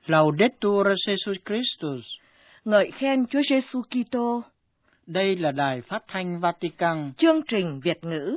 Laudetur Jesus Christus. Ngợi khen Chúa Giêsu Kitô. Đây là Đài Phát thanh Vatican. Chương trình Việt ngữ.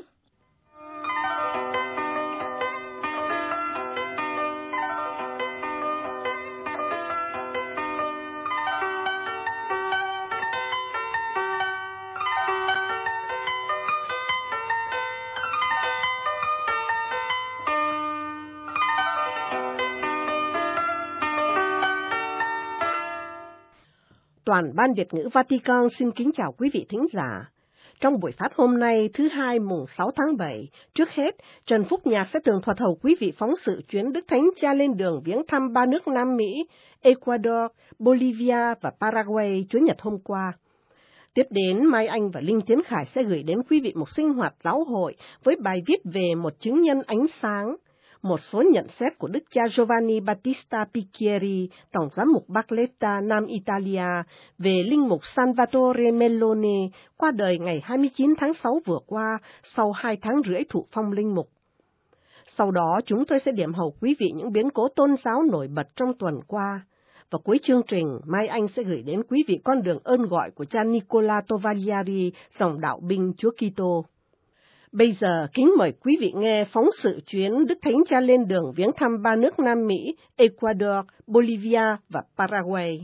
Toàn ban Việt ngữ Vatican xin kính chào quý vị thính giả. Trong buổi phát hôm nay thứ Hai mùng 6 tháng 7, trước hết, Trần Phúc Nhạc sẽ tường thuật hầu quý vị phóng sự chuyến Đức Thánh Cha lên đường viếng thăm ba nước Nam Mỹ, Ecuador, Bolivia và Paraguay Chủ nhật hôm qua. Tiếp đến, Mai Anh và Linh Tiến Khải sẽ gửi đến quý vị một sinh hoạt giáo hội với bài viết về một chứng nhân ánh sáng. Một số nhận xét của Đức cha Giovanni Battista Picchieri, Tổng giám mục Barletta, Nam Italia, về linh mục Salvatore Melloni, qua đời ngày 29 tháng 6 vừa qua, sau 2 tháng rưỡi thụ phong linh mục. Sau đó, chúng tôi sẽ điểm hầu quý vị những biến cố tôn giáo nổi bật trong tuần qua. Và cuối chương trình, Mai Anh sẽ gửi đến quý vị con đường ơn gọi của cha Nicola Tovagliari, dòng đạo binh Chúa Kitô. Bây giờ, kính mời quý vị nghe phóng sự chuyến Đức Thánh Cha lên đường viếng thăm ba nước Nam Mỹ, Ecuador, Bolivia và Paraguay.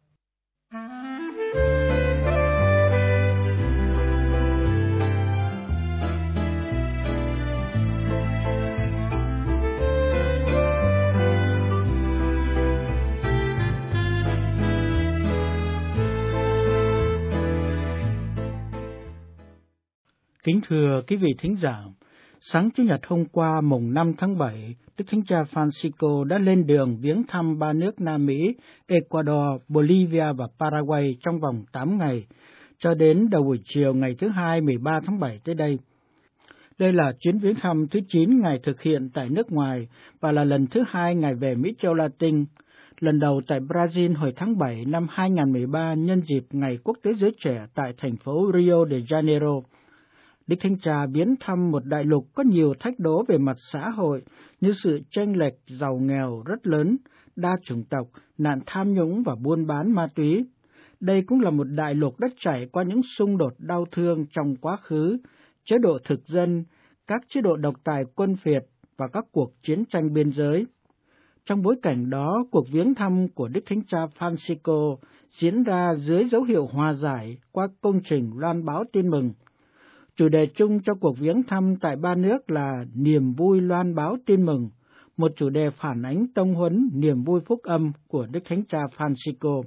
Kính thưa quý vị thính giả, sáng Chủ nhật hôm qua mùng 5 tháng 7, Đức Thánh Cha Francisco đã lên đường viếng thăm ba nước Nam Mỹ, Ecuador, Bolivia và Paraguay trong vòng 8 ngày, cho đến đầu buổi chiều ngày thứ Hai 13 tháng 7 tới đây. Đây là chuyến viếng thăm thứ 9 Ngài thực hiện tại nước ngoài và là lần thứ 2 Ngài về Mỹ Châu Latin, lần đầu tại Brazil hồi tháng 7 năm 2013 nhân dịp Ngày Quốc tế Giới Trẻ tại thành phố Rio de Janeiro. Đức Thánh Cha viếng thăm một đại lục có nhiều thách đố về mặt xã hội như sự chênh lệch giàu nghèo rất lớn, đa chủng tộc, nạn tham nhũng và buôn bán ma túy. Đây cũng là một đại lục đã trải qua những xung đột đau thương trong quá khứ, chế độ thực dân, các chế độ độc tài quân phiệt và các cuộc chiến tranh biên giới. Trong bối cảnh đó, cuộc viếng thăm của Đức Thánh Cha Francisco diễn ra dưới dấu hiệu hòa giải qua công trình loan báo tin mừng. Chủ đề chung cho cuộc viếng thăm tại ba nước là niềm vui loan báo tin mừng, một chủ đề phản ánh tông huấn niềm vui phúc âm của Đức Thánh Cha Francisco.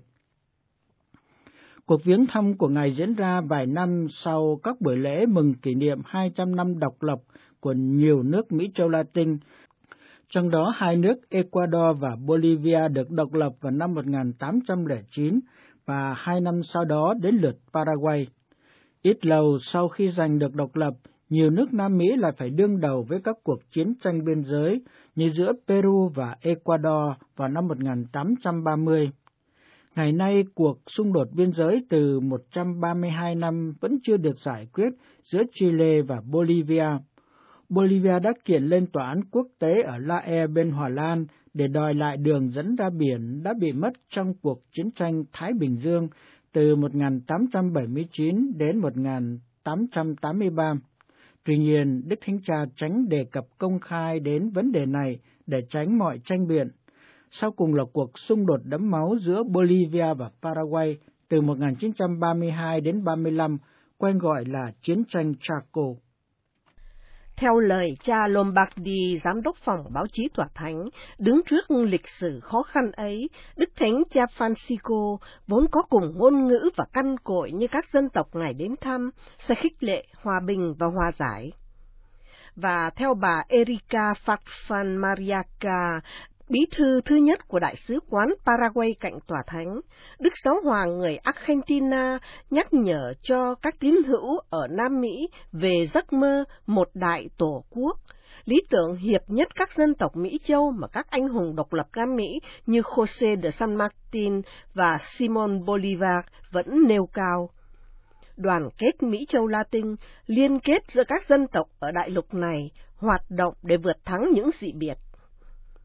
Cuộc viếng thăm của Ngài diễn ra vài năm sau các buổi lễ mừng kỷ niệm 200 năm độc lập của nhiều nước Mỹ Châu Latin, trong đó hai nước Ecuador và Bolivia được độc lập vào năm 1809 và 2 năm sau đó đến lượt Paraguay. Ít lâu sau khi giành được độc lập, nhiều nước Nam Mỹ lại phải đương đầu với các cuộc chiến tranh biên giới như giữa Peru và Ecuador vào năm 1830. Ngày nay, cuộc xung đột biên giới từ 132 năm vẫn chưa được giải quyết giữa Chile và Bolivia. Bolivia đã kiện lên tòa án quốc tế ở La Haya bên Hà Lan để đòi lại đường dẫn ra biển đã bị mất trong cuộc chiến tranh Thái Bình Dương từ 1879 đến 1883. Tuy nhiên, Đức Thánh Cha tránh đề cập công khai đến vấn đề này để tránh mọi tranh biện. Sau cùng là cuộc xung đột đẫm máu giữa Bolivia và Paraguay từ 1932 đến 35, quen gọi là chiến tranh Chaco. Theo lời cha Lombardi, giám đốc phòng báo chí Tòa Thánh, đứng trước lịch sử khó khăn ấy, Đức Thánh Cha Francisco vốn có cùng ngôn ngữ và căn cội như các dân tộc Ngài đến thăm, sẽ khích lệ hòa bình và hòa giải. Và theo bà Erika Farfan Mariaca, bí thư thứ nhất của Đại sứ quán Paraguay cạnh Tòa Thánh, Đức Giáo Hoàng người Argentina nhắc nhở cho các tín hữu ở Nam Mỹ về giấc mơ một đại tổ quốc, lý tưởng hiệp nhất các dân tộc Mỹ Châu mà các anh hùng độc lập Nam Mỹ như José de San Martín và Simón Bolívar vẫn nêu cao. Đoàn kết Mỹ Châu Latin liên kết giữa các dân tộc ở đại lục này, hoạt động để vượt thắng những dị biệt.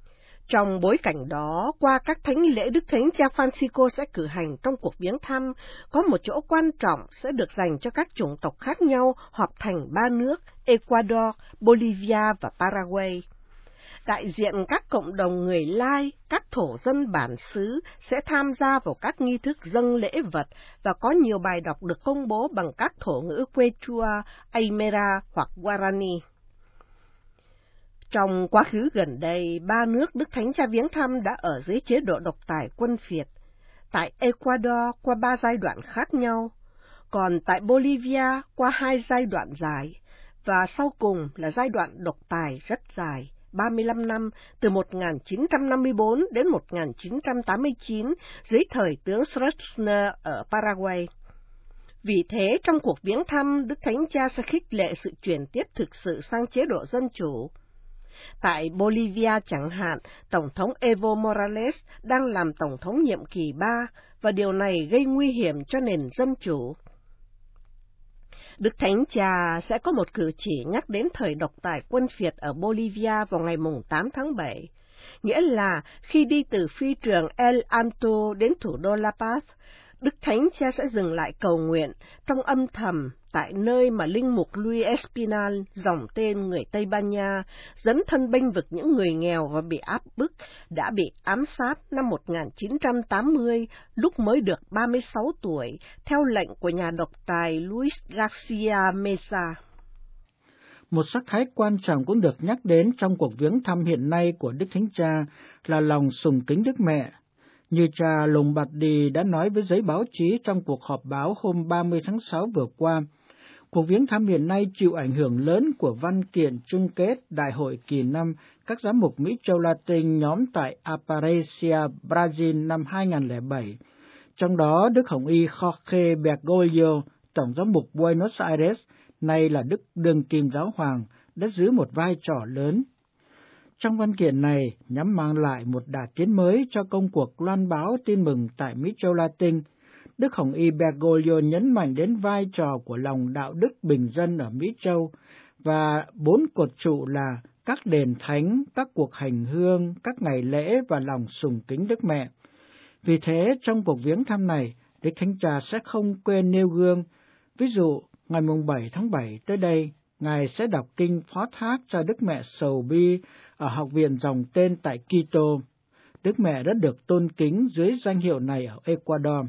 Trong bối cảnh đó, qua các thánh lễ Đức Thánh Cha Francisco sẽ cử hành trong cuộc viếng thăm, có một chỗ quan trọng sẽ được dành cho các chủng tộc khác nhau họp thành 3 nước Ecuador, Bolivia và Paraguay. Đại diện các cộng đồng người Lai, các thổ dân bản xứ sẽ tham gia vào các nghi thức dâng lễ vật và có nhiều bài đọc được công bố bằng các thổ ngữ Quechua, Aymara hoặc Guarani. Trong quá khứ gần đây, 3 nước Đức Thánh Cha viếng thăm đã ở dưới chế độ độc tài quân phiệt. Tại Ecuador qua 3 giai đoạn khác nhau, còn tại Bolivia qua 2 giai đoạn dài, và sau cùng là giai đoạn độc tài rất dài, 35 năm, từ 1954 đến 1989, dưới thời tướng Stroessner ở Paraguay. Vì thế, trong cuộc viếng thăm, Đức Thánh Cha sẽ khích lệ sự chuyển tiếp thực sự sang chế độ dân chủ. Tại Bolivia chẳng hạn, Tổng thống Evo Morales đang làm Tổng thống nhiệm kỳ 3, và điều này gây nguy hiểm cho nền dân chủ. Đức Thánh Cha sẽ có một cử chỉ nhắc đến thời độc tài quân phiệt ở Bolivia vào ngày 8 tháng 7, nghĩa là khi đi từ phi trường El Alto đến thủ đô La Paz, Đức Thánh Cha sẽ dừng lại cầu nguyện trong âm thầm tại nơi mà linh mục Luis Espinal, dòng tên người Tây Ban Nha, dấn thân bênh vực những người nghèo và bị áp bức, đã bị ám sát năm 1980 lúc mới được 36 tuổi, theo lệnh của nhà độc tài Luis Garcia Mesa. Một sắc thái quan trọng cũng được nhắc đến trong cuộc viếng thăm hiện nay của Đức Thánh Cha là lòng sùng kính Đức Mẹ. Như cha Lombardi đã nói với giới báo chí trong cuộc họp báo hôm 30 tháng 6 vừa qua, cuộc viếng thăm hiện nay chịu ảnh hưởng lớn của văn kiện chung kết Đại hội kỳ 5 các giám mục Mỹ Châu Latin nhóm tại Aparecida, Brazil năm 2007. Trong đó, Đức Hồng Y Jorge Bergoglio, Tổng giám mục Buenos Aires, nay là Đức Đương Kim Giáo Hoàng, đã giữ một vai trò lớn. Trong văn kiện này, nhằm mang lại một đà tiến mới cho công cuộc loan báo tin mừng tại Mỹ Châu Latin, Đức Hồng Y Bergoglio nhấn mạnh đến vai trò của lòng đạo đức bình dân ở Mỹ Châu và 4 cột trụ là các đền thánh, các cuộc hành hương, các ngày lễ và lòng sùng kính Đức Mẹ. Vì thế, trong cuộc viếng thăm này, Đức Thánh Cha sẽ không quên nêu gương. Ví dụ, ngày 7 tháng 7 tới đây, Ngài sẽ đọc kinh phó thác cho Đức Mẹ Sầu Bi ở Học viện Dòng Tên tại Quito. Đức Mẹ đã được tôn kính dưới danh hiệu này ở Ecuador.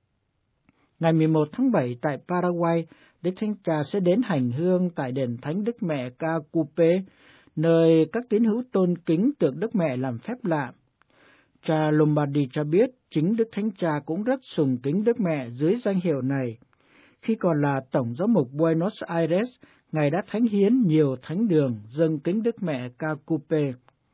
Ngày 11 tháng 7 tại Paraguay, Đức Thánh Cha sẽ đến hành hương tại đền Thánh Đức Mẹ Cacupe, nơi các tín hữu tôn kính tượng Đức Mẹ làm phép lạ. Cha Lombardi cho biết chính Đức Thánh Cha cũng rất sùng kính Đức Mẹ dưới danh hiệu này. Khi còn là Tổng giám mục Buenos Aires, Ngài đã thánh hiến nhiều thánh đường dâng kính Đức Mẹ Cacupe.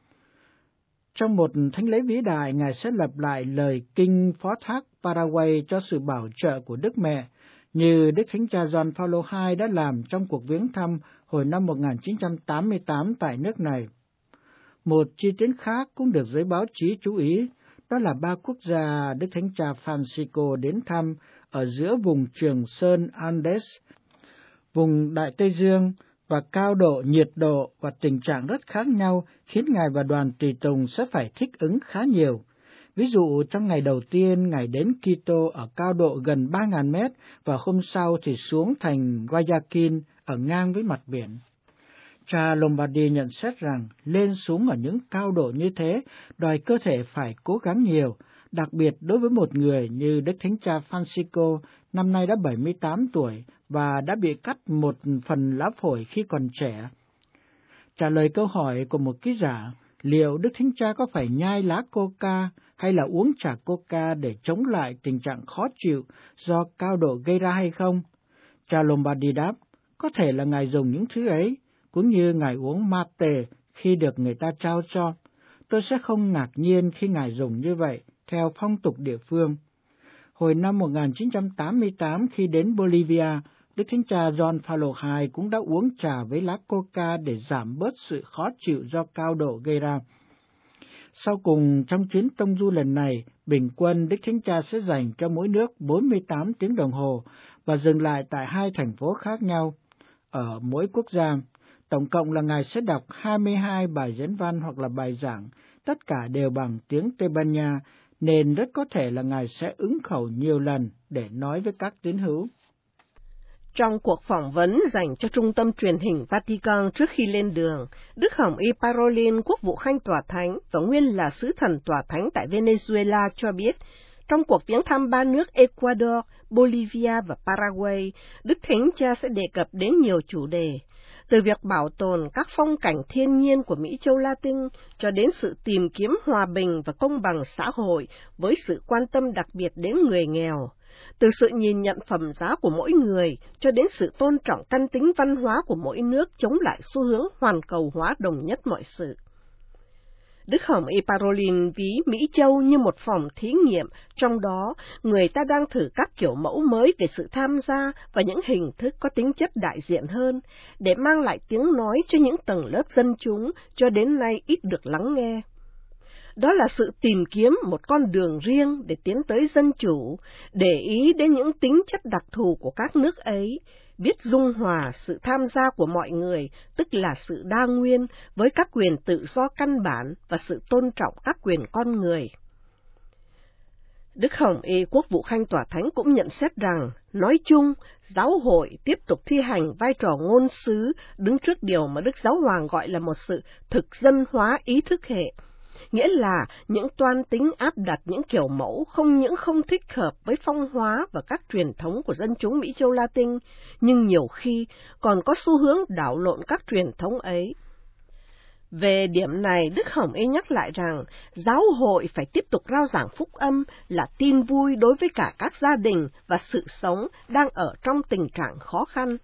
Trong một thánh lễ vĩ đại, Ngài sẽ lặp lại lời kinh phó thác Paraguay cho sự bảo trợ của Đức Mẹ, như Đức Thánh Cha Gioan Phaolô II đã làm trong cuộc viếng thăm hồi năm 1988 tại nước này. Một chi tiết khác cũng được giới báo chí chú ý, đó là 3 quốc gia Đức Thánh Cha Francisco đến thăm ở giữa vùng Trường Sơn Andes, vùng Đại Tây Dương, và cao độ, nhiệt độ và tình trạng rất khác nhau khiến Ngài và đoàn tùy tùng sẽ phải thích ứng khá nhiều. Ví dụ, trong ngày đầu tiên, Ngài đến Quito ở cao độ gần 3.000 mét và hôm sau thì xuống thành Guayaquil ở ngang với mặt biển. Cha Lombardi nhận xét rằng lên xuống ở những cao độ như thế đòi cơ thể phải cố gắng nhiều, đặc biệt đối với một người như Đức Thánh Cha Francisco, năm nay đã 78 tuổi và đã bị cắt một phần lá phổi khi còn trẻ. Trả lời câu hỏi của một ký giả, liệu Đức Thánh Cha có phải nhai lá coca hay là uống trà coca để chống lại tình trạng khó chịu do cao độ gây ra hay không? Cha Lombardi đáp, có thể là Ngài dùng những thứ ấy, cũng như Ngài uống mate khi được người ta trao cho. Tôi sẽ không ngạc nhiên khi Ngài dùng như vậy, theo phong tục địa phương. Hồi năm 1988 khi đến Bolivia, Đức Thánh Cha Gioan Phaolô II cũng đã uống trà với lá coca để giảm bớt sự khó chịu do cao độ gây ra. Sau cùng, trong chuyến tông du lần này, bình quân Đức Thánh Cha sẽ dành cho mỗi nước 48 tiếng đồng hồ và dừng lại tại 2 thành phố khác nhau ở mỗi quốc gia. Tổng cộng là Ngài sẽ đọc 22 bài diễn văn hoặc là bài giảng tất cả đều bằng tiếng Tây Ban Nha, nên rất có thể là Ngài sẽ ứng khẩu nhiều lần để nói với các tín hữu. Trong cuộc phỏng vấn dành cho Trung tâm Truyền hình Vatican trước khi lên đường, Đức Hồng Y Parolin, quốc vụ khanh Tòa Thánh và nguyên là sứ thần Tòa Thánh tại Venezuela cho biết, trong cuộc viếng thăm ba nước Ecuador, Bolivia và Paraguay, Đức Thánh Cha sẽ đề cập đến nhiều chủ đề, từ việc bảo tồn các phong cảnh thiên nhiên của Mỹ Châu Latin cho đến sự tìm kiếm hòa bình và công bằng xã hội với sự quan tâm đặc biệt đến người nghèo, từ sự nhìn nhận phẩm giá của mỗi người cho đến sự tôn trọng căn tính văn hóa của mỗi nước chống lại xu hướng hoàn cầu hóa đồng nhất mọi sự. Đức Hồng Y Parolin ví Mỹ Châu như một phòng thí nghiệm, trong đó người ta đang thử các kiểu mẫu mới về sự tham gia và những hình thức có tính chất đại diện hơn, để mang lại tiếng nói cho những tầng lớp dân chúng cho đến nay ít được lắng nghe. Đó là sự tìm kiếm một con đường riêng để tiến tới dân chủ, để ý đến những tính chất đặc thù của các nước ấy, biết dung hòa sự tham gia của mọi người, tức là sự đa nguyên, với các quyền tự do căn bản và sự tôn trọng các quyền con người. Đức Hồng Y Quốc vụ Khanh Tòa Thánh cũng nhận xét rằng, nói chung, giáo hội tiếp tục thi hành vai trò ngôn sứ đứng trước điều mà Đức Giáo Hoàng gọi là một sự thực dân hóa ý thức hệ, nghĩa là những toan tính áp đặt những kiểu mẫu không những không thích hợp với phong hóa và các truyền thống của dân chúng Mỹ Châu Latin, nhưng nhiều khi còn có xu hướng đảo lộn các truyền thống ấy. Về điểm này, Đức Hồng Y nhắc lại rằng giáo hội phải tiếp tục rao giảng phúc âm là tin vui đối với cả các gia đình và sự sống đang ở trong tình trạng khó khăn.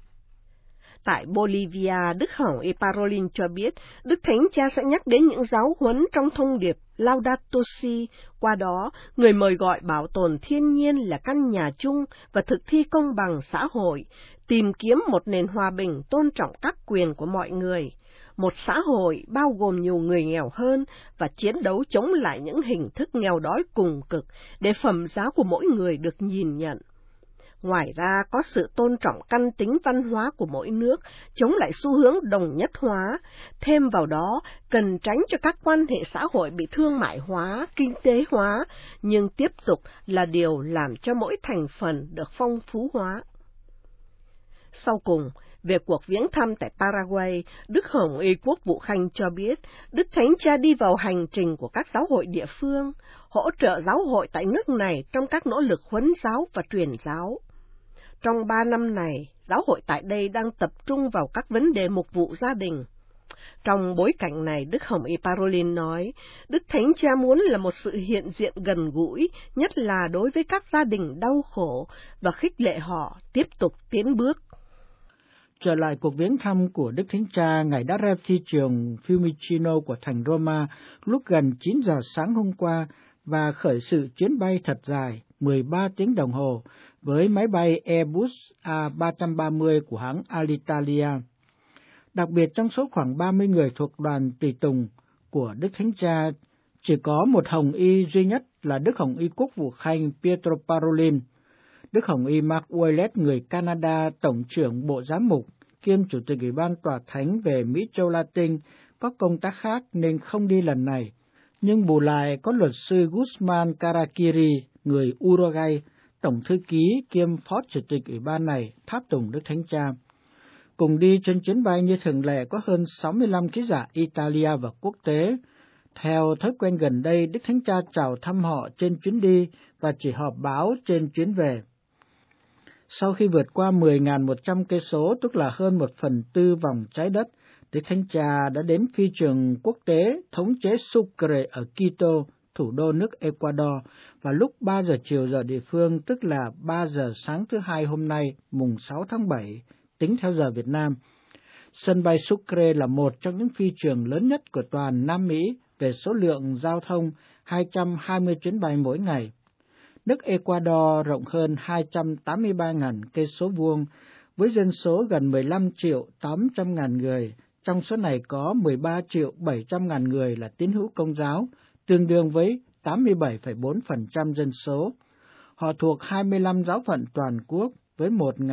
Tại Bolivia, Đức Hồng Y Parolin cho biết, Đức Thánh Cha sẽ nhắc đến những giáo huấn trong thông điệp Laudato Si, qua đó người mời gọi bảo tồn thiên nhiên là căn nhà chung và thực thi công bằng xã hội, tìm kiếm một nền hòa bình tôn trọng các quyền của mọi người, một xã hội bao gồm nhiều người nghèo hơn và chiến đấu chống lại những hình thức nghèo đói cùng cực để phẩm giá của mỗi người được nhìn nhận. Ngoài ra, có sự tôn trọng căn tính văn hóa của mỗi nước, chống lại xu hướng đồng nhất hóa. Thêm vào đó, cần tránh cho các quan hệ xã hội bị thương mại hóa, kinh tế hóa, nhưng tiếp tục là điều làm cho mỗi thành phần được phong phú hóa. Sau cùng, về cuộc viếng thăm tại Paraguay, Đức Hồng Y Quốc vụ Khanh cho biết, Đức Thánh Cha đi vào hành trình của các giáo hội địa phương, hỗ trợ giáo hội tại nước này trong các nỗ lực huấn giáo và truyền giáo. Trong 3 năm này, giáo hội tại đây đang tập trung vào các vấn đề mục vụ gia đình. Trong bối cảnh này, Đức Hồng Y Parolin nói, Đức Thánh Cha muốn là một sự hiện diện gần gũi, nhất là đối với các gia đình đau khổ, và khích lệ họ tiếp tục tiến bước. Trở lại cuộc viếng thăm của Đức Thánh Cha, Ngài đã ra phi trường Fiumicino của thành Roma lúc gần 9 giờ sáng hôm qua và khởi sự chuyến bay thật dài, 13 tiếng đồng hồ, với máy bay Airbus A330 của hãng Alitalia. Đặc biệt trong số khoảng 30 người thuộc đoàn tùy tùng của Đức Thánh Cha, chỉ có một Hồng Y duy nhất là Đức Hồng Y Quốc vụ Khanh Pietro Parolin. Đức Hồng Y Mark Ouellet, người Canada, Tổng trưởng Bộ Giám mục, kiêm Chủ tịch Ủy ban Tòa Thánh về Mỹ Châu Latin, có công tác khác nên không đi lần này. Nhưng bù lại có luật sư Guzman Karakiri, người Uruguay, Tổng thư ký kiêm Phó Chủ tịch Ủy ban này, tháp tùng Đức Thánh Cha. Cùng đi trên chuyến bay như thường lệ có hơn 65 ký giả Italia và quốc tế. Theo thói quen gần đây, Đức Thánh Cha chào thăm họ trên chuyến đi và chỉ họp báo trên chuyến về. Sau khi vượt qua 10.100 cây số, tức là hơn 1/4 vòng trái đất, Đức Thánh Cha đã đến phi trường quốc tế thống chế Sucre ở Quito, thủ đô nước Ecuador, vào lúc 3 giờ chiều giờ địa phương, tức là 3 giờ sáng thứ Hai hôm nay, mùng 6 tháng 7, tính theo giờ Việt Nam. Sân bay Sucre là một trong những phi trường lớn nhất của toàn Nam Mỹ về số lượng giao thông, 220 chuyến bay mỗi ngày. Nước Ecuador rộng hơn 283.000 cây số vuông, với dân số gần 15.800.000 người, trong số này có 13.700.000 người là tín hữu Công giáo, tương đương với 87,4% dân số. Họ thuộc 25 giáo phận toàn quốc, với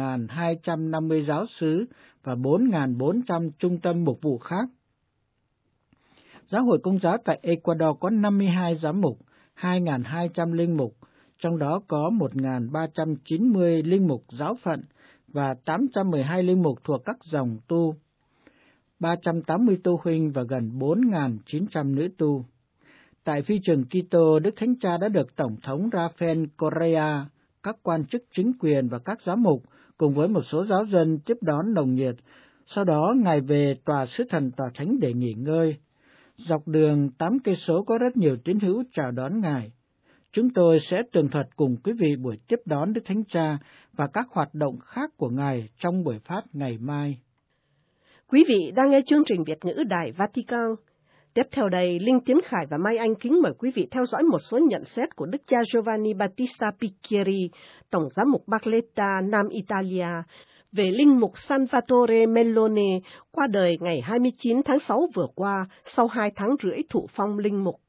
1.250 giáo xứ và 4.400 trung tâm mục vụ khác. Giáo hội Công giáo tại Ecuador có 52 giám mục, 2.200 linh mục, trong đó có 1.390 linh mục giáo phận và 812 linh mục thuộc các dòng tu, 380 tu huynh và gần 4.900 nữ tu. Tại phi trường Quito, Đức Thánh Cha đã được Tổng thống Rafael Correa, các quan chức chính quyền và các giám mục cùng với một số giáo dân tiếp đón nồng nhiệt. Sau đó, Ngài về tòa sứ thần tòa thánh để nghỉ ngơi. Dọc đường 8 cây số có rất nhiều tín hữu chào đón Ngài. Chúng tôi sẽ tường thuật cùng quý vị buổi tiếp đón Đức Thánh Cha và các hoạt động khác của Ngài trong buổi phát ngày mai. Quý vị đang nghe chương trình Việt ngữ Đài Vatican. Tiếp theo đây, Linh Tiến Khải và Mai Anh kính mời quý vị theo dõi một số nhận xét của Đức cha Giovanni Battista Picchieri, Tổng giám mục Barletta, Nam Italia, về linh mục Salvatore Mellone qua đời ngày 29 tháng 6 vừa qua sau 2 tháng rưỡi thụ phong linh mục.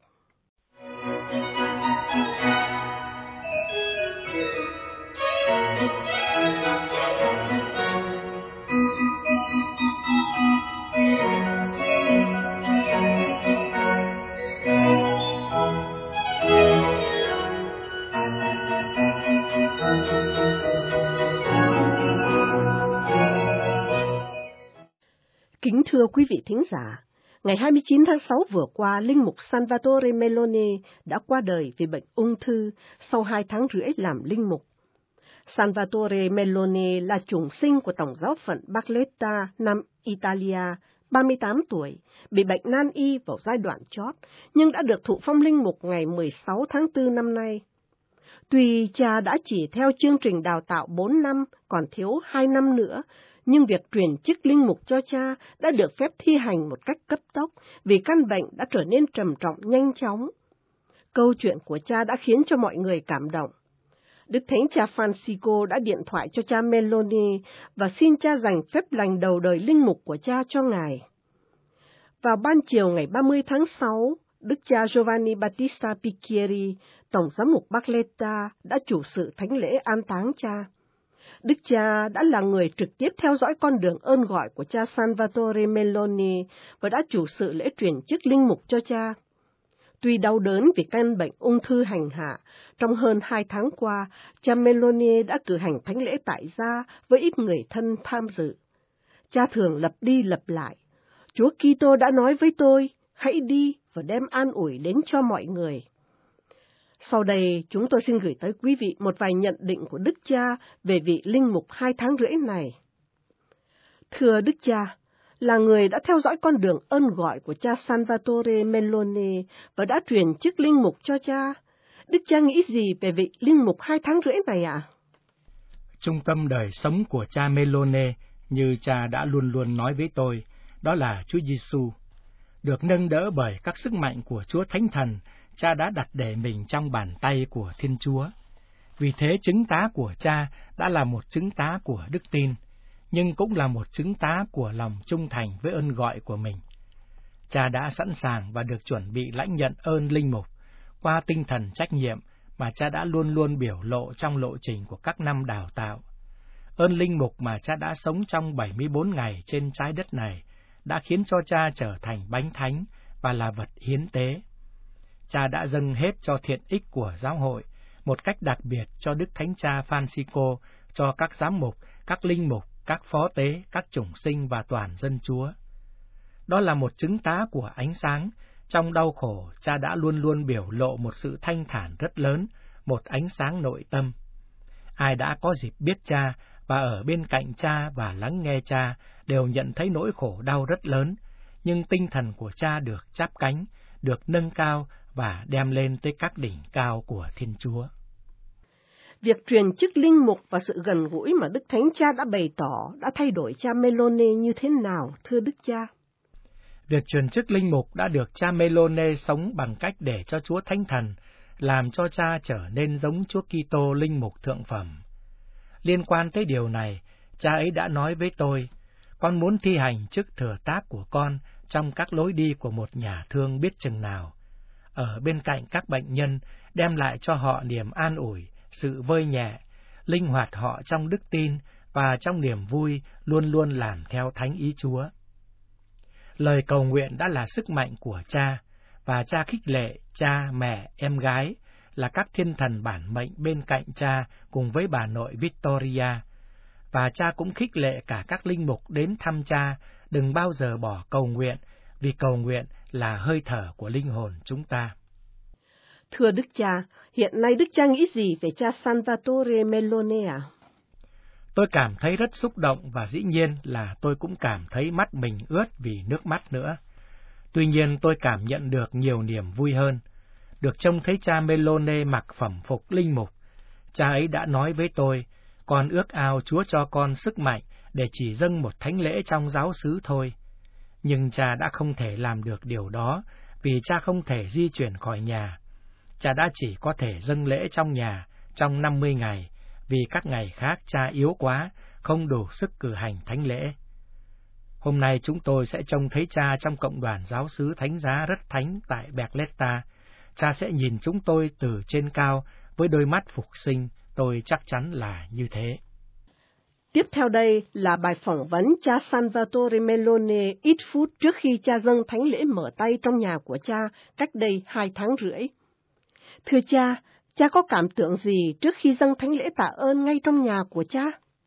Kính thưa quý vị thính giả, ngày 29 tháng 6 vừa qua, linh mục Salvatore Mellone đã qua đời vì bệnh ung thư sau 2 tháng rưỡi làm linh mục. Salvatore Mellone là chủng sinh của Tổng giáo phận Barletta, Nam Italia, 38 tuổi, bị bệnh nan y vào giai đoạn chót, nhưng đã được thụ phong linh mục ngày 16 tháng 4 năm nay. Tuy cha đã chỉ theo chương trình đào tạo 4 năm, còn thiếu 2 năm nữa, nhưng việc truyền chức linh mục cho cha đã được phép thi hành một cách cấp tốc vì căn bệnh đã trở nên trầm trọng nhanh chóng. Câu chuyện của cha đã khiến cho mọi người cảm động. Đức Thánh Cha Francisco đã điện thoại cho cha Mellone và xin cha dành phép lành đầu đời linh mục của cha cho ngài. Vào ban chiều ngày 30 tháng 6, Đức cha Giovanni Battista Picchieri, Tổng giám mục Barletta, đã chủ sự thánh lễ an táng cha. Đức cha đã là người trực tiếp theo dõi con đường ơn gọi của cha Salvatore Mellone và đã chủ sự lễ truyền chức linh mục cho cha. Tuy đau đớn vì căn bệnh ung thư hành hạ, trong hơn 2 tháng qua, cha Mellone đã cử hành thánh lễ tại gia với ít người thân tham dự. Cha thường lặp đi lặp lại, Chúa Kitô đã nói với tôi, hãy đi và đem an ủi đến cho mọi người. Sau đây, chúng tôi xin gửi tới quý vị một vài nhận định của Đức Cha về vị linh mục 2 tháng rưỡi này. Thưa Đức Cha, là người đã theo dõi con đường ơn gọi của cha Salvatore Mellone và đã truyền chức linh mục cho cha, Đức Cha nghĩ gì về vị linh mục 2 tháng rưỡi này ạ? Trung tâm đời sống của cha Mellone, như cha đã luôn luôn nói với tôi, đó là Chúa Giêsu. Được nâng đỡ bởi các sức mạnh của Chúa Thánh Thần, cha đã đặt để mình trong bàn tay của Thiên Chúa. Vì thế chứng tá của cha đã là một chứng tá của đức tin, nhưng cũng là một chứng tá của lòng trung thành với ơn gọi của mình. Cha đã sẵn sàng và được chuẩn bị lãnh nhận ơn linh mục qua tinh thần trách nhiệm mà cha đã luôn luôn biểu lộ trong lộ trình của các năm đào tạo. Ơn linh mục mà cha đã sống trong 74 ngày trên trái đất này đã khiến cho cha trở thành bánh thánh và là vật hiến tế. Cha đã dâng hết cho thiện ích của giáo hội, một cách đặc biệt cho Đức Thánh Cha Francisco, cho các giám mục, các linh mục, các phó tế, các chủng sinh và toàn dân Chúa. Đó là một chứng tá của ánh sáng. Trong đau khổ, cha đã luôn luôn biểu lộ một sự thanh thản rất lớn, một ánh sáng nội tâm. Ai đã có dịp biết cha và ở bên cạnh cha và lắng nghe cha đều nhận thấy nỗi khổ đau rất lớn, nhưng tinh thần của cha được chắp cánh, được nâng cao và đem lên tới các đỉnh cao của Thiên Chúa. Việc truyền chức linh mục và sự gần gũi mà Đức Thánh Cha đã bày tỏ đã thay đổi cha Mellone như thế nào, thưa Đức Cha? Việc truyền chức linh mục đã được cha Mellone sống bằng cách để cho Chúa Thánh Thần làm cho cha trở nên giống Chúa Kitô linh mục thượng phẩm. Liên quan tới điều này, cha ấy đã nói với tôi, con muốn thi hành chức thừa tác của con trong các lối đi của một nhà thương biết chừng nào, ở bên cạnh các bệnh nhân, đem lại cho họ niềm an ủi, sự vơi nhẹ, linh hoạt họ trong đức tin và trong niềm vui luôn luôn làm theo thánh ý Chúa. Lời cầu nguyện đã là sức mạnh của Cha, và Cha khích lệ cha, mẹ, em gái là các thiên thần bản mệnh bên cạnh Cha cùng với bà nội Victoria. Và Cha cũng khích lệ cả các linh mục đến thăm Cha, đừng bao giờ bỏ cầu nguyện, vì cầu nguyện là hơi thở của linh hồn chúng ta. Thưa Đức Cha, hiện nay Đức Cha nghĩ gì về cha Salvatore Melone ạ? Tôi cảm thấy rất xúc động và dĩ nhiên là tôi cũng cảm thấy mắt mình ướt vì nước mắt nữa. Tuy nhiên tôi cảm nhận được nhiều niềm vui hơn. Được trông thấy cha Melone mặc phẩm phục linh mục, cha ấy đã nói với tôi, con ước ao Chúa cho con sức mạnh để chỉ dâng một thánh lễ trong giáo xứ thôi. Nhưng cha đã không thể làm được điều đó vì cha không thể di chuyển khỏi nhà. Cha đã chỉ có thể dâng lễ trong nhà trong 50 ngày, vì các ngày khác cha yếu quá, không đủ sức cử hành thánh lễ. Hôm nay chúng tôi sẽ trông thấy cha trong cộng đoàn giáo xứ thánh giá rất thánh tại Berletta. Cha sẽ nhìn chúng tôi từ trên cao với đôi mắt phục sinh, tôi chắc chắn là như thế. Tiếp theo đây là bài phỏng vấn cha Salvatore Melone ít phút trước khi cha dâng thánh lễ mở tay trong nhà của cha cách đây 2 tháng rưỡi. Thưa cha, cha có cảm tưởng gì trước khi dâng thánh lễ tạ ơn ngay trong nhà của cha?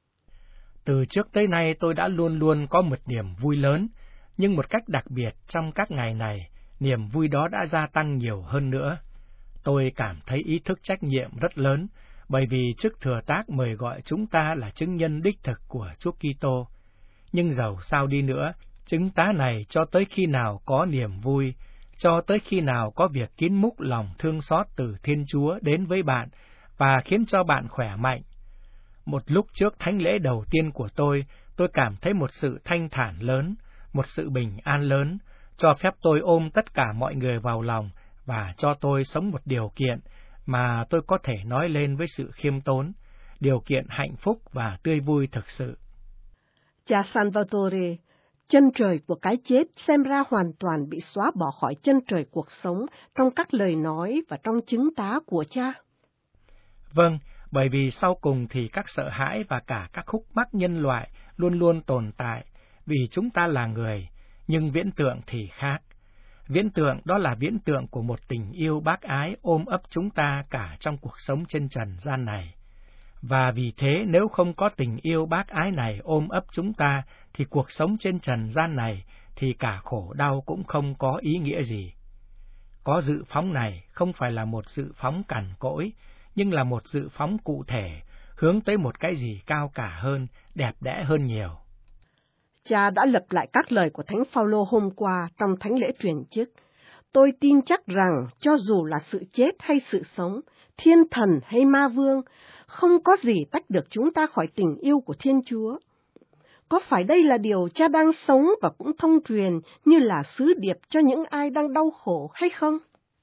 Từ trước tới nay tôi đã luôn luôn có một niềm vui lớn, nhưng một cách đặc biệt trong các ngày này, niềm vui đó đã gia tăng nhiều hơn nữa. Tôi cảm thấy ý thức trách nhiệm rất lớn, bởi vì chức thừa tác mời gọi chúng ta là chứng nhân đích thực của Chúa Kitô. Nhưng dầu sao đi nữa, chứng tá này cho tới khi nào có niềm vui, cho tới khi nào có việc kín múc lòng thương xót từ Thiên Chúa đến với bạn và khiến cho bạn khỏe mạnh. Một lúc trước thánh lễ đầu tiên của tôi cảm thấy một sự thanh thản lớn, một sự bình an lớn, cho phép tôi ôm tất cả mọi người vào lòng và cho tôi sống một điều kiện mà tôi có thể nói lên với sự khiêm tốn, điều kiện hạnh phúc và tươi vui thực sự. Cha Salvatore, chân trời của cái chết xem ra hoàn toàn bị xóa bỏ khỏi chân trời cuộc sống trong các lời nói và trong chứng tá của cha. Vâng, bởi vì sau cùng thì các sợ hãi và cả các khúc mắc nhân loại luôn luôn tồn tại, vì chúng ta là người, nhưng viễn tượng thì khác. Viễn tượng đó là viễn tượng của một tình yêu bác ái ôm ấp chúng ta cả trong cuộc sống trên trần gian này. Và vì thế nếu không có tình yêu bác ái này ôm ấp chúng ta, thì cuộc sống trên trần gian này thì cả khổ đau cũng không có ý nghĩa gì. Có dự phóng này không phải là một dự phóng cằn cỗi, nhưng là một dự phóng cụ thể, hướng tới một cái gì cao cả hơn, đẹp đẽ hơn nhiều. Cha đã lặp lại các lời của Thánh Phaolô hôm qua trong thánh lễ truyền chức. Tôi tin chắc rằng cho dù là sự chết hay sự sống, thiên thần hay ma vương, không có gì tách được chúng ta khỏi tình yêu của Thiên Chúa. Có phải đây là điều cha đang sống và cũng thông truyền như là sứ điệp cho những ai đang đau khổ hay không?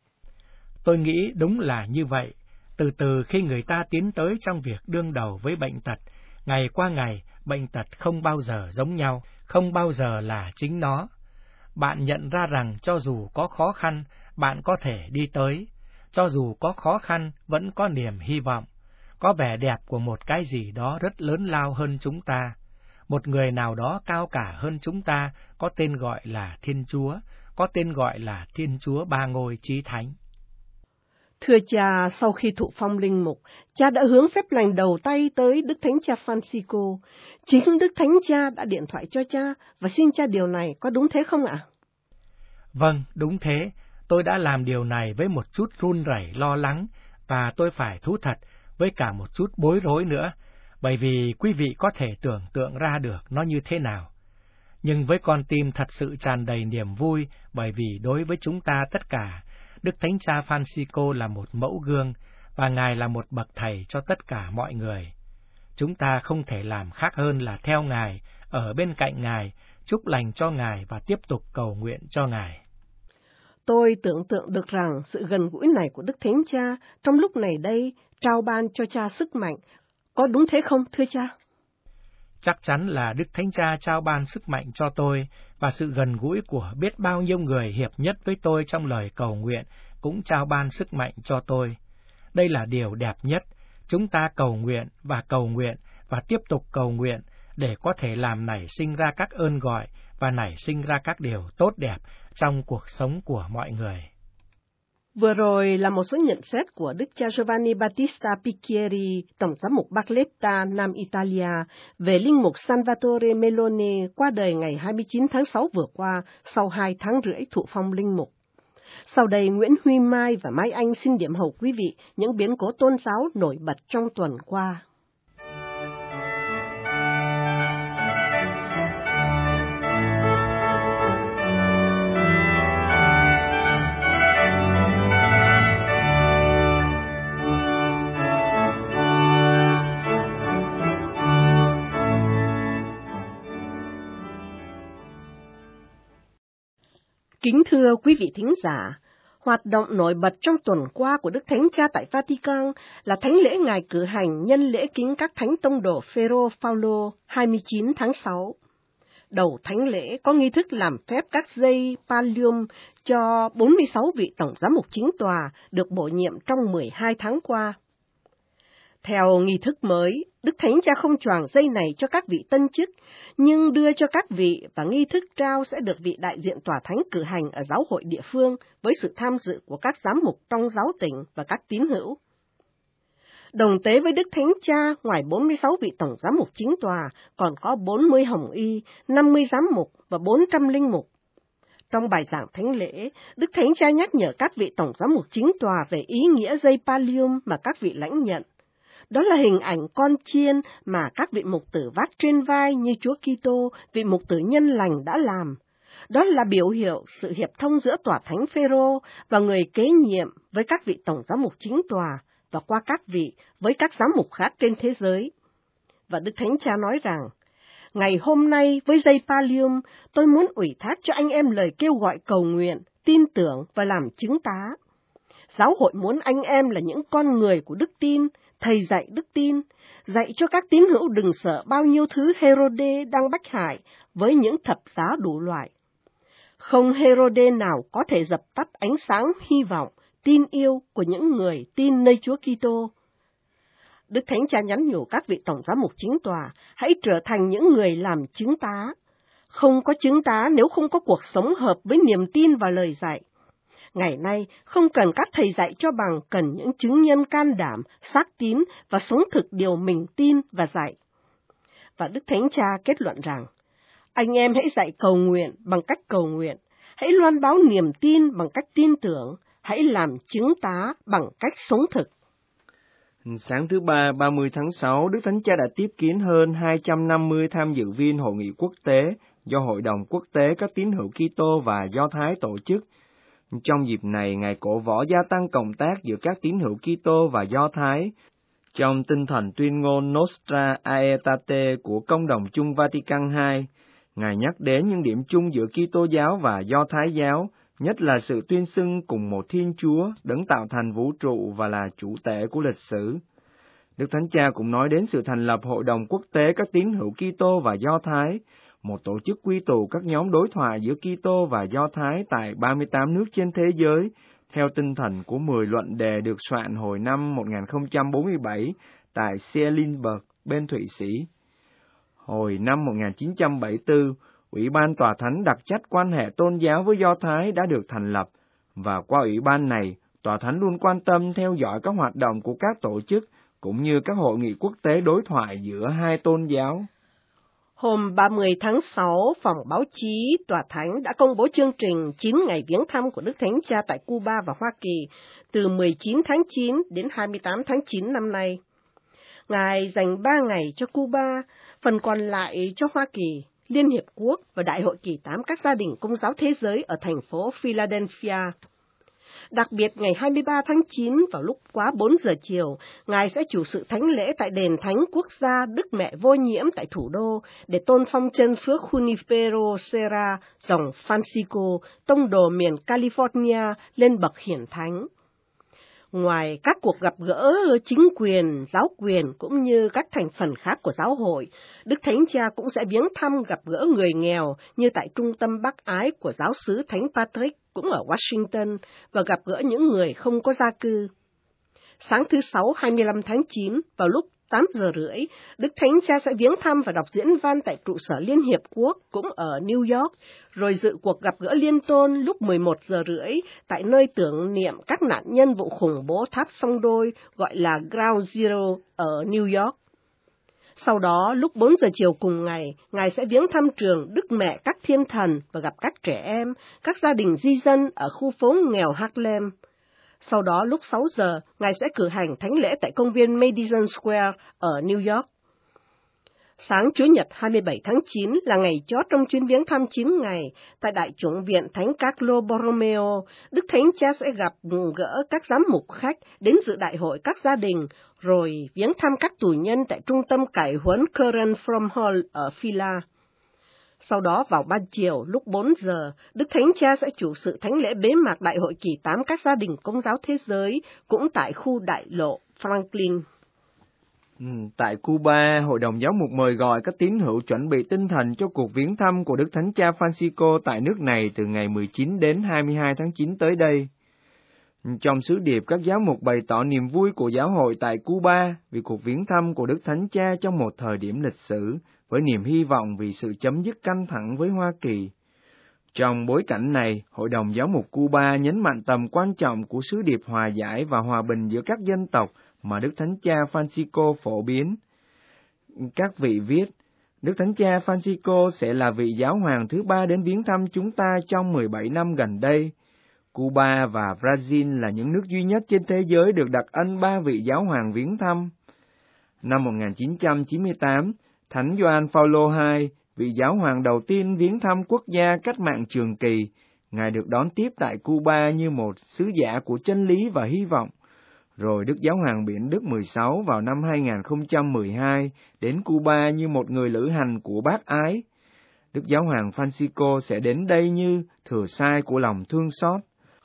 Tôi nghĩ đúng là như vậy. Từ từ khi người ta tiến tới trong việc đương đầu với bệnh tật, ngày qua ngày, bệnh tật không bao giờ giống nhau, không bao giờ là chính nó. Bạn nhận ra rằng cho dù có khó khăn, bạn có thể đi tới. Cho dù có khó khăn, vẫn có niềm hy vọng. Có vẻ đẹp của một cái gì đó rất lớn lao hơn chúng ta. Một người nào đó cao cả hơn chúng ta, có tên gọi là Thiên Chúa, có tên gọi là Thiên Chúa Ba Ngôi Chí Thánh. Thưa cha, sau khi thụ phong linh mục, cha đã hướng phép lành đầu tay tới Đức Thánh Cha Francisco. Chính Đức Thánh Cha đã điện thoại cho cha và xin cha điều này, có đúng thế không ạ? Vâng, đúng thế. Tôi đã làm điều này với một chút run rẩy lo lắng, và tôi phải thú thật với cả một chút bối rối nữa, bởi vì quý vị có thể tưởng tượng ra được nó như thế nào. Nhưng với con tim thật sự tràn đầy niềm vui, bởi vì đối với chúng ta tất cả, Đức Thánh Cha Francisco là một mẫu gương, và Ngài là một bậc thầy cho tất cả mọi người. Chúng ta không thể làm khác hơn là theo Ngài, ở bên cạnh Ngài, chúc lành cho Ngài và tiếp tục cầu nguyện cho Ngài. Tôi tưởng tượng được rằng sự gần gũi này của Đức Thánh Cha trong lúc này đây trao ban cho cha sức mạnh. Có đúng thế không, thưa cha? Chắc chắn là Đức Thánh Cha trao ban sức mạnh cho tôi, và sự gần gũi của biết bao nhiêu người hiệp nhất với tôi trong lời cầu nguyện cũng trao ban sức mạnh cho tôi. Đây là điều đẹp nhất. Chúng ta cầu nguyện và tiếp tục cầu nguyện để có thể làm nảy sinh ra các ơn gọi và nảy sinh ra các điều tốt đẹp trong cuộc sống của mọi người. Vừa rồi là một số nhận xét của Đức cha Giovanni Battista Picchieri, Tổng giám mục Barletta, Nam Italia, về linh mục Salvatore Melone qua đời ngày 29 tháng 6 vừa qua sau 2 tháng rưỡi thụ phong linh mục. Sau đây, Nguyễn Huy Mai và Mai Anh xin điểm hầu quý vị những biến cố tôn giáo nổi bật trong tuần qua. Kính thưa quý vị thính giả, hoạt động nổi bật trong tuần qua của Đức Thánh Cha tại Vatican là thánh lễ ngài cử hành nhân lễ kính các thánh tông đồ Phêrô Phaolô 29 tháng 6. Đầu thánh lễ có nghi thức làm phép các dây pallium cho 46 vị tổng giám mục chính tòa được bổ nhiệm trong 12 tháng qua. Theo nghi thức mới, Đức Thánh Cha không choàng dây này cho các vị tân chức, nhưng đưa cho các vị và nghi thức trao sẽ được vị đại diện tòa thánh cử hành ở giáo hội địa phương với sự tham dự của các giám mục trong giáo tỉnh và các tín hữu. Đồng tế với Đức Thánh Cha, ngoài 46 vị tổng giám mục chính tòa, còn có 40 hồng y, 50 giám mục và 400 linh mục. Trong bài giảng thánh lễ, Đức Thánh Cha nhắc nhở các vị tổng giám mục chính tòa về ý nghĩa dây pallium mà các vị lãnh nhận. Đó là hình ảnh con chiên mà các vị mục tử vác trên vai như Chúa Kitô, vị mục tử nhân lành đã làm. Đó là biểu hiệu sự hiệp thông giữa tòa thánh Phêrô và người kế nhiệm với các vị tổng giám mục chính tòa và qua các vị với các giám mục khác trên thế giới. Và Đức Thánh Cha nói rằng, ngày hôm nay với dây pallium, tôi muốn ủy thác cho anh em lời kêu gọi cầu nguyện, tin tưởng và làm chứng tá. Giáo hội muốn anh em là những con người của đức tin, thầy dạy đức tin, dạy cho các tín hữu đừng sợ bao nhiêu thứ Herode đang bách hại với những thập giá đủ loại. Không Herode nào có thể dập tắt ánh sáng hy vọng, tin yêu của những người tin nơi Chúa Kitô. Đức Thánh Cha nhắn nhủ các vị tổng giám mục chính tòa, hãy trở thành những người làm chứng tá. Không có chứng tá nếu không có cuộc sống hợp với niềm tin và lời dạy. Ngày nay, không cần các thầy dạy cho bằng, cần những chứng nhân can đảm, xác tín và sống thực điều mình tin và dạy. Và Đức Thánh Cha kết luận rằng, anh em hãy dạy cầu nguyện bằng cách cầu nguyện, hãy loan báo niềm tin bằng cách tin tưởng, hãy làm chứng tá bằng cách sống thực. Sáng thứ Ba, 30 tháng 6, Đức Thánh Cha đã tiếp kiến hơn 250 tham dự viên hội nghị quốc tế do Hội đồng Quốc tế các tín hữu Kitô và Do Thái tổ chức. Trong dịp này, Ngài cổ võ gia tăng cộng tác giữa các tín hữu Kitô và Do Thái, trong tinh thần tuyên ngôn Nostra Aetate của Công đồng chung Vatican II. Ngài nhắc đến những điểm chung giữa Kitô giáo và Do Thái giáo, nhất là sự tuyên xưng cùng một Thiên Chúa, đấng tạo thành vũ trụ và là chủ tể của lịch sử. Đức Thánh Cha cũng nói đến sự thành lập Hội đồng Quốc tế các tín hữu Kitô và Do Thái, một tổ chức quy tụ các nhóm đối thoại giữa Kitô và Do Thái tại 38 nước trên thế giới, theo tinh thần của 10 luận đề được soạn hồi năm 1047 tại Seelenberg, bên Thụy Sĩ. Hồi năm 1974, Ủy ban Tòa Thánh đặc trách quan hệ tôn giáo với Do Thái đã được thành lập, và qua ủy ban này, Tòa Thánh luôn quan tâm theo dõi các hoạt động của các tổ chức, cũng như các hội nghị quốc tế đối thoại giữa hai tôn giáo. Hôm 30 tháng 6, Phòng Báo chí Tòa Thánh đã công bố chương trình 9 ngày viếng thăm của Đức Thánh Cha tại Cuba và Hoa Kỳ từ 19 tháng 9 đến 28 tháng 9 năm nay. Ngài dành 3 ngày cho Cuba, phần còn lại cho Hoa Kỳ, Liên Hiệp Quốc và Đại hội Kỳ 8 các gia đình Công giáo thế giới ở thành phố Philadelphia. Đặc biệt, ngày 23 tháng 9 vào lúc quá 4 giờ chiều, Ngài sẽ chủ sự thánh lễ tại đền thánh quốc gia Đức Mẹ Vô Nhiễm tại thủ đô để tôn phong chân phước Junipero Serra, dòng Francisco, tông đồ miền California, lên bậc hiển thánh. Ngoài các cuộc gặp gỡ chính quyền, giáo quyền cũng như các thành phần khác của giáo hội, Đức Thánh Cha cũng sẽ viếng thăm gặp gỡ người nghèo như tại trung tâm bác ái của giáo xứ Thánh Patrick cũng ở Washington và gặp gỡ những người không có gia cư. Sáng thứ Sáu 25 tháng 9, vào lúc 8 giờ rưỡi, Đức Thánh Cha sẽ viếng thăm và đọc diễn văn tại trụ sở Liên Hiệp Quốc, cũng ở New York, rồi dự cuộc gặp gỡ liên tôn lúc 11 giờ rưỡi tại nơi tưởng niệm các nạn nhân vụ khủng bố tháp Song Đôi gọi là Ground Zero ở New York. Sau đó, lúc 4 giờ chiều cùng ngày, Ngài sẽ viếng thăm trường Đức Mẹ các Thiên Thần và gặp các trẻ em, các gia đình di dân ở khu phố nghèo Harlem. Sau đó, lúc 6 giờ, Ngài sẽ cử hành thánh lễ tại công viên Madison Square ở New York. Sáng Chủ nhật 27 tháng 9 là ngày chót trong chuyến viếng thăm 9 ngày, tại Đại chủng viện Thánh Carlo Borromeo, Đức Thánh Cha sẽ gặp gỡ các giám mục khách đến dự đại hội các gia đình, rồi viếng thăm các tù nhân tại trung tâm cải huấn Curran From Hall ở Phila. Sau đó vào ban chiều lúc 4 giờ, Đức Thánh Cha sẽ chủ sự thánh lễ bế mạc Đại hội kỳ 8 các gia đình Công giáo thế giới, cũng tại khu đại lộ Franklin. Tại Cuba, Hội đồng Giáo mục mời gọi các tín hữu chuẩn bị tinh thần cho cuộc viếng thăm của Đức Thánh Cha Francisco tại nước này từ ngày 19 đến 22 tháng 9 tới đây. Trong sứ điệp, các giáo mục bày tỏ niềm vui của giáo hội tại Cuba vì cuộc viếng thăm của Đức Thánh Cha trong một thời điểm lịch sử, với niềm hy vọng vì sự chấm dứt căng thẳng với Hoa Kỳ. Trong bối cảnh này, Hội đồng Giáo mục Cuba nhấn mạnh tầm quan trọng của sứ điệp hòa giải và hòa bình giữa các dân tộc mà Đức Thánh Cha Francisco phổ biến. Các vị viết, Đức Thánh Cha Francisco sẽ là vị giáo hoàng thứ 3 đến viếng thăm chúng ta trong 17 năm gần đây. Cuba và Brazil là những nước duy nhất trên thế giới được đặc ân 3 vị giáo hoàng viếng thăm. Năm 1998, Thánh Gioan Phaolô II, vị giáo hoàng đầu tiên viếng thăm quốc gia cách mạng Trường Kỳ, Ngài được đón tiếp tại Cuba như một sứ giả của chân lý và hy vọng. Rồi Đức Giáo hoàng Biển Đức 16 vào năm 2012 đến Cuba như một người lữ hành của bác ái. Đức Giáo hoàng Francisco sẽ đến đây như thừa sai của lòng thương xót.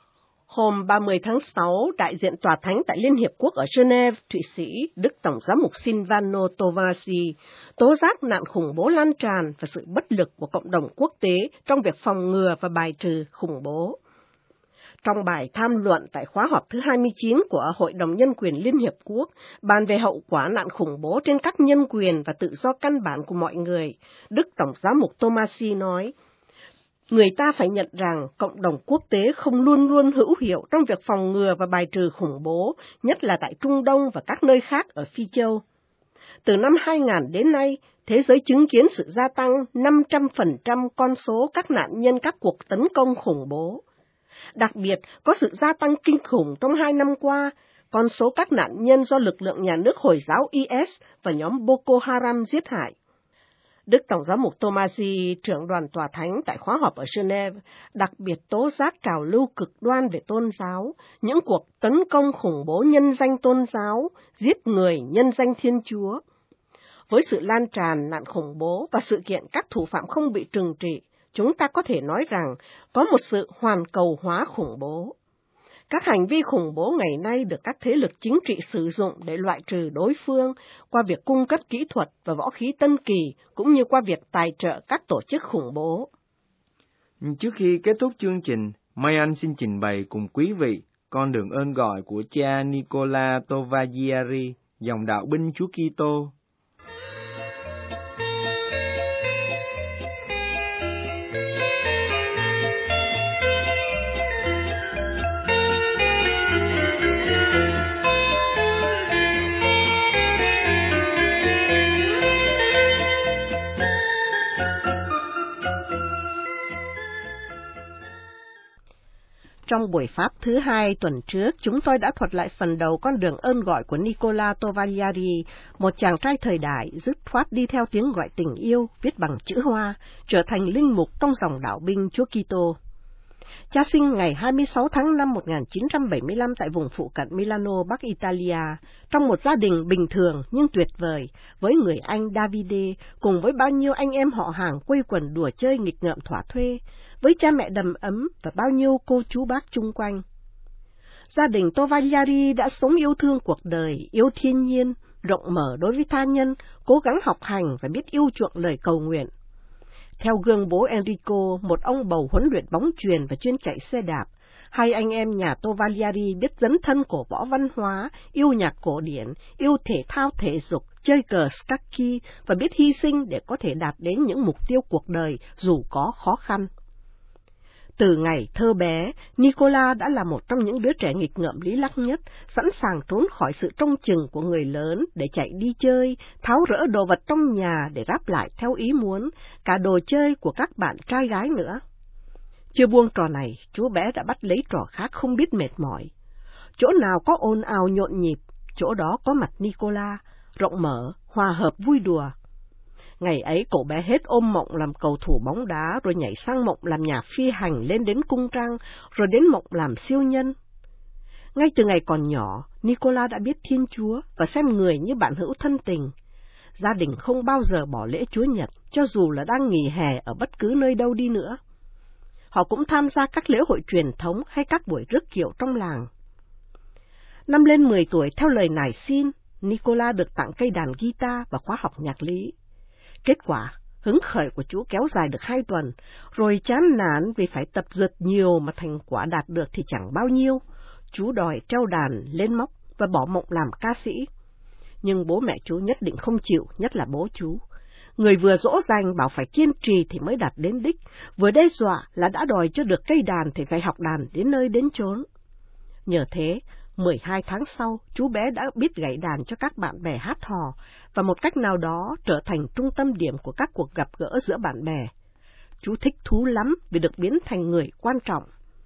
Hôm 30 tháng 6, đại diện Tòa Thánh tại Liên Hiệp Quốc ở Geneva, Thụy Sĩ, Đức Tổng giám mục Silvano Tovasi, tố giác nạn khủng bố lan tràn và sự bất lực của cộng đồng quốc tế trong việc phòng ngừa và bài trừ khủng bố. Trong bài tham luận tại khóa họp thứ 29 của Hội đồng Nhân quyền Liên Hiệp Quốc, bàn về hậu quả nạn khủng bố trên các nhân quyền và tự do căn bản của mọi người, Đức Tổng giám mục Tomasi nói, người ta phải nhận rằng cộng đồng quốc tế không luôn luôn hữu hiệu trong việc phòng ngừa và bài trừ khủng bố, nhất là tại Trung Đông và các nơi khác ở Phi Châu. Từ năm 2000 đến nay, thế giới chứng kiến sự gia tăng 500% con số các nạn nhân các cuộc tấn công khủng bố. Đặc biệt, có sự gia tăng kinh khủng trong 2 năm qua, con số các nạn nhân do lực lượng nhà nước Hồi giáo IS và nhóm Boko Haram giết hại. Đức Tổng giám mục Tomasi, trưởng đoàn Tòa Thánh tại khóa họp ở Geneva, đặc biệt tố giác trào lưu cực đoan về tôn giáo, những cuộc tấn công khủng bố nhân danh tôn giáo, giết người nhân danh Thiên Chúa. Với sự lan tràn nạn khủng bố và sự kiện các thủ phạm không bị trừng trị, chúng ta có thể nói rằng có một sự hoàn cầu hóa khủng bố. Các hành vi khủng bố ngày nay được các thế lực chính trị sử dụng để loại trừ đối phương qua việc cung cấp kỹ thuật và võ khí tân kỳ, cũng như qua việc tài trợ các tổ chức khủng bố. Trước khi kết thúc chương trình, Mai Anh xin trình bày cùng quý vị con đường ơn gọi của cha Nicola Tovagliari, dòng đạo binh Chúa Kitô. Trong buổi Pháp thứ 2 tuần trước, chúng tôi đã thuật lại phần đầu con đường ơn gọi của Nicola Tovagliari, một chàng trai thời đại dứt khoát đi theo tiếng gọi tình yêu, viết bằng chữ Hoa, trở thành linh mục trong dòng đạo binh Chúa Kitô. Cha sinh ngày 26 tháng 5 1975 tại vùng phụ cận Milano, Bắc Italia, trong một gia đình bình thường nhưng tuyệt vời, với người anh Davide, cùng với bao nhiêu anh em họ hàng quây quần đùa chơi nghịch ngợm thỏa thuê, với cha mẹ đầm ấm và bao nhiêu cô chú bác chung quanh. Gia đình Tovagliari đã sống yêu thương cuộc đời, yêu thiên nhiên, rộng mở đối với tha nhân, cố gắng học hành và biết yêu chuộng lời cầu nguyện. Theo gương bố Enrico, một ông bầu huấn luyện bóng chuyền và chuyên chạy xe đạp, Hai anh em nhà Tovagliari biết dấn thân cổ võ văn hóa, yêu nhạc cổ điển, yêu thể thao thể dục, chơi cờ scacchi và biết hy sinh để có thể đạt đến những mục tiêu cuộc đời dù có khó khăn. Từ ngày thơ bé, Nicola đã là một trong những đứa trẻ nghịch ngợm lý lắc nhất, sẵn sàng trốn khỏi sự trông chừng của người lớn để chạy đi chơi, tháo rỡ đồ vật trong nhà để ráp lại theo ý muốn, cả đồ chơi của các bạn trai gái nữa. Chưa buông trò này, chú bé đã bắt lấy trò khác không biết mệt mỏi. Chỗ nào có ồn ào nhộn nhịp, chỗ đó có mặt Nicola, rộng mở, hòa hợp vui đùa. Ngày ấy cậu bé hết ôm mộng làm cầu thủ bóng đá, rồi nhảy sang mộng làm nhà phi hành lên đến cung trăng, rồi đến mộng làm siêu nhân. Ngay từ ngày còn nhỏ, Nicola đã biết Thiên Chúa và xem người như bạn hữu thân tình. Gia đình không bao giờ bỏ lễ Chúa Nhật, cho dù là đang nghỉ hè ở bất cứ nơi đâu đi nữa. Họ cũng tham gia các lễ hội truyền thống hay các buổi rước kiệu trong làng. Năm lên 10 tuổi, theo lời nài xin, Nicola được tặng cây đàn guitar và khóa học nhạc lý. Kết quả, hứng khởi của chú kéo dài được 2 tuần, rồi chán nản vì phải tập dượt nhiều mà thành quả đạt được thì chẳng bao nhiêu. Chú đòi treo đàn lên móc và bỏ mộng làm ca sĩ. Nhưng bố mẹ chú nhất định không chịu, nhất là bố chú. Người vừa dỗ dành bảo phải kiên trì thì mới đạt đến đích, vừa đe dọa là đã đòi cho được cây đàn thì phải học đàn đến nơi đến chốn. Nhờ thế, 12 tháng sau, chú bé đã biết gảy đàn cho các bạn bè hát hò, và một cách nào đó trở thành trung tâm điểm của các cuộc gặp gỡ giữa bạn bè. Chú thích thú lắm vì được biến thành người quan trọng.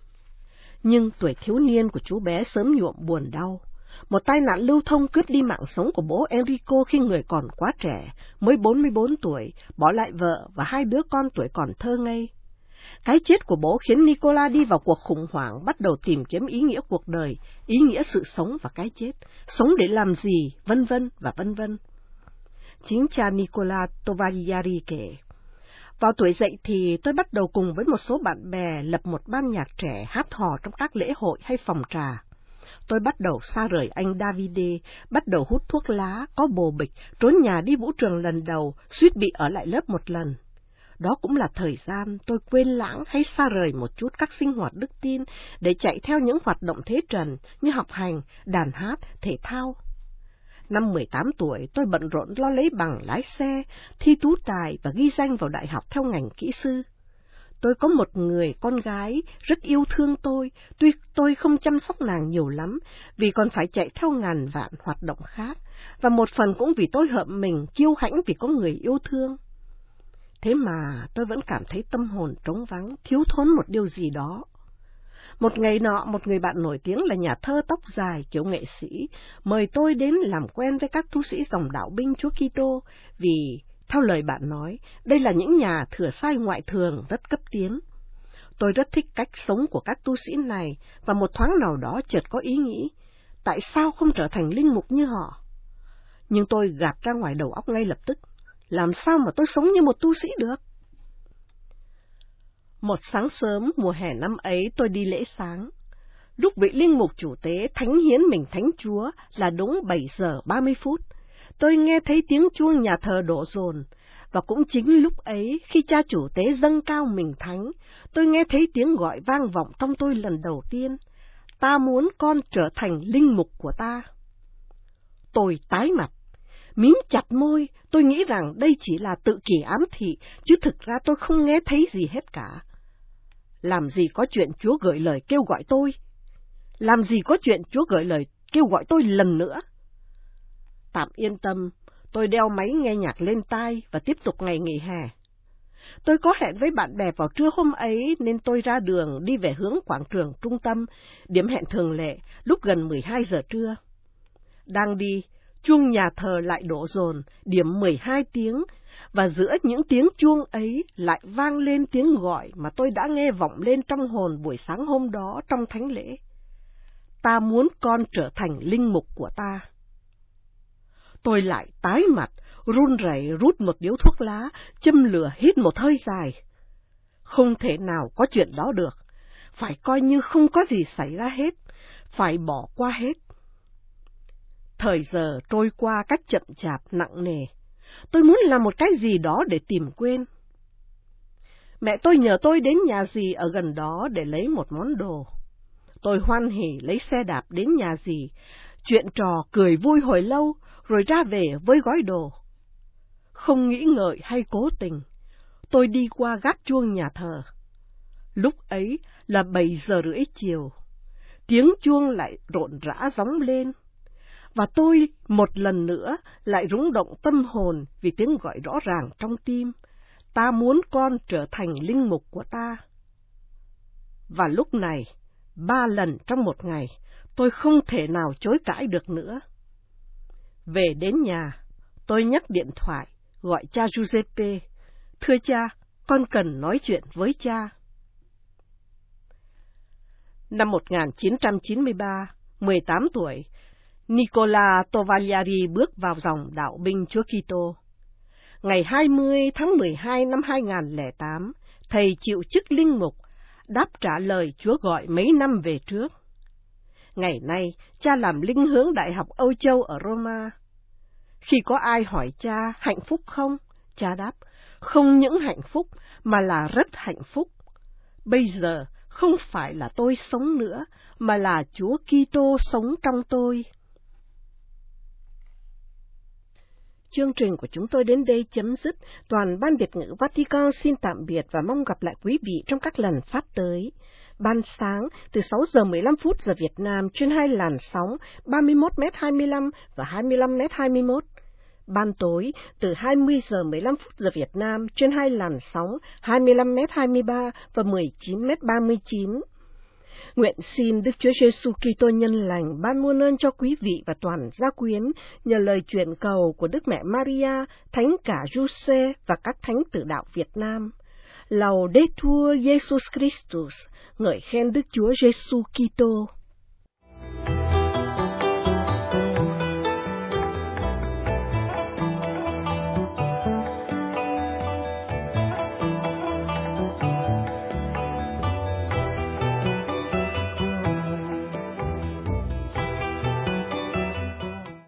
Nhưng tuổi thiếu niên của chú bé sớm nhuộm buồn đau. Một tai nạn lưu thông cướp đi mạng sống của bố Enrico khi người còn quá trẻ, mới 44 tuổi, bỏ lại vợ và 2 đứa con tuổi còn thơ ngây. Cái chết của bố khiến Nicola đi vào cuộc khủng hoảng, bắt đầu tìm kiếm ý nghĩa cuộc đời, ý nghĩa sự sống và cái chết, sống để làm gì, vân vân và vân vân. Chính cha Nicola Tovagliari kể, vào tuổi dậy thì tôi bắt đầu cùng với một số bạn bè lập một ban nhạc trẻ hát hò trong các lễ hội hay phòng trà. Tôi bắt đầu xa rời anh Davide, bắt đầu hút thuốc lá, có bồ bịch, trốn nhà đi vũ trường lần đầu, suýt bị ở lại lớp một lần. Đó cũng là thời gian tôi quên lãng hay xa rời một chút các sinh hoạt đức tin để chạy theo những hoạt động thế trần như học hành, đàn hát, thể thao. Năm 18 tuổi, tôi bận rộn lo lấy bằng lái xe, thi tú tài và ghi danh vào đại học theo ngành kỹ sư. Tôi có một người con gái rất yêu thương tôi, tuy tôi không chăm sóc nàng nhiều lắm, vì còn phải chạy theo ngàn vạn hoạt động khác, và một phần cũng vì tôi hợm mình, kiêu hãnh vì có người yêu thương. Thế mà tôi vẫn cảm thấy tâm hồn trống vắng, thiếu thốn một điều gì đó. Một ngày nọ, một người bạn nổi tiếng là nhà thơ tóc dài kiểu nghệ sĩ, mời tôi đến làm quen với các tu sĩ dòng đạo binh Chúa Kitô, vì, theo lời bạn nói, đây là những nhà thừa sai ngoại thường rất cấp tiến. Tôi rất thích cách sống của các tu sĩ này, và một thoáng nào đó chợt có ý nghĩ, tại sao không trở thành linh mục như họ? Nhưng tôi gạt ra ngoài đầu óc ngay lập tức, làm sao mà tôi sống như một tu sĩ được? Một sáng sớm mùa hè năm ấy tôi đi lễ sáng. Lúc vị linh mục chủ tế thánh hiến mình thánh Chúa là đúng 7 giờ 30 phút. Tôi nghe thấy tiếng chuông nhà thờ đổ dồn, và cũng chính lúc ấy khi cha chủ tế dâng cao mình thánh, tôi nghe thấy tiếng gọi vang vọng trong tôi lần đầu tiên. Ta muốn con trở thành linh mục của ta. Tôi tái mặt, mím chặt môi, tôi nghĩ rằng đây chỉ là tự kỷ ám thị, chứ thực ra tôi không nghe thấy gì hết cả. Làm gì có chuyện Chúa gửi lời kêu gọi tôi? Làm gì có chuyện Chúa gửi lời kêu gọi tôi lần nữa? Tạm yên tâm, tôi đeo máy nghe nhạc lên tai và tiếp tục ngày nghỉ hè. Tôi có hẹn với bạn bè vào trưa hôm ấy nên tôi ra đường đi về hướng quảng trường trung tâm, điểm hẹn thường lệ, lúc gần 12 giờ trưa. Đang đi, chuông nhà thờ lại đổ dồn, điểm 12 tiếng, và giữa những tiếng chuông ấy lại vang lên tiếng gọi mà tôi đã nghe vọng lên trong hồn buổi sáng hôm đó trong thánh lễ. Ta muốn con trở thành linh mục của ta. Tôi lại tái mặt, run rẩy rút một điếu thuốc lá, châm lửa hít một hơi dài. Không thể nào có chuyện đó được, phải coi như không có gì xảy ra hết, phải bỏ qua hết. Thời giờ trôi qua cách chậm chạp nặng nề. Tôi muốn làm một cái gì đó để tìm quên. Mẹ tôi nhờ tôi đến nhà dì ở gần đó để lấy một món đồ. Tôi hoan hỉ lấy xe đạp đến nhà dì, chuyện trò cười vui hồi lâu, rồi ra về với gói đồ. Không nghĩ ngợi hay cố tình, tôi đi qua gác chuông nhà thờ. Lúc ấy là 7:30 chiều, tiếng chuông lại rộn rã gióng lên, và tôi một lần nữa lại rung động tâm hồn vì tiếng gọi rõ ràng trong tim: ta muốn con trở thành linh mục của ta. Và lúc này, 3 lần trong một ngày, tôi không thể nào chối cãi được nữa. Về đến nhà, tôi nhấc điện thoại, gọi cha Giuseppe: thưa cha, con cần nói chuyện với cha. Năm 1993, 18 tuổi, Nicola Tovagliari bước vào dòng đạo binh Chúa Kitô. Ngày 20 tháng 12 năm 2008, thầy chịu chức linh mục, đáp trả lời Chúa gọi mấy năm về trước. Ngày nay, cha làm linh hướng Đại học Âu Châu ở Roma. Khi có ai hỏi cha hạnh phúc không, cha đáp: không những hạnh phúc mà là rất hạnh phúc. Bây giờ không phải là tôi sống nữa, mà là Chúa Kitô sống trong tôi. Chương trình của chúng tôi đến đây chấm dứt. Toàn ban Việt ngữ Vatican xin tạm biệt và mong gặp lại quý vị trong các lần phát tới. Ban sáng từ 6:15 giờ Việt Nam trên 2 làn sóng 31m25 và 25m21. Ban tối từ 20:15 giờ Việt Nam trên 2 làn sóng 25m23 và 19m39. Nguyện xin Đức Chúa Giêsu Kitô nhân lành ban muôn ơn cho quý vị và toàn gia quyến nhờ lời chuyển cầu của Đức Mẹ Maria, Thánh cả Giuse và các thánh tử đạo Việt Nam. Laudetur Jesus Christus, ngợi khen Đức Chúa Giêsu Kitô.